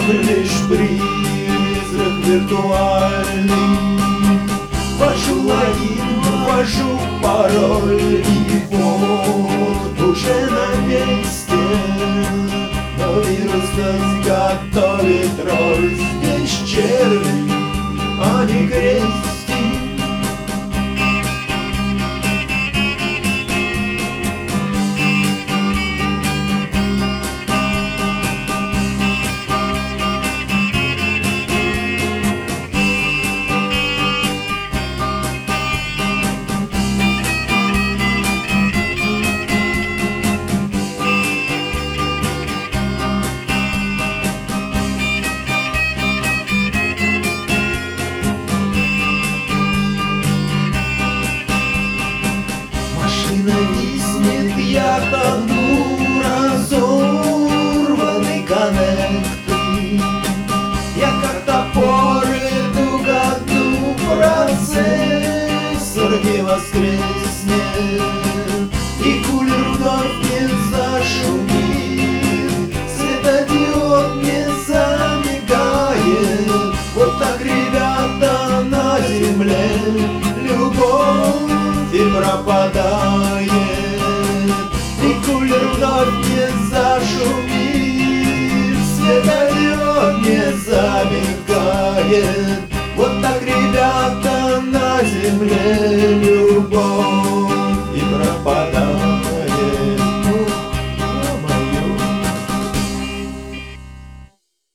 лишь призрак виртуальный. Ввожу логин, ввожу пароль, и вот уже на месте. Но вирус нас готовит роль. Здесь черви, а не крести. Виснет, я тону, разорваны коннекты. Я как топор иду ко дну, процессор не воскреснет, и кулер вновь не зашумит, светодиод не замигает. Вот так, ребята, на земле любовь и пропадает, и кулер вновь не зашумит, светодиод не замигает.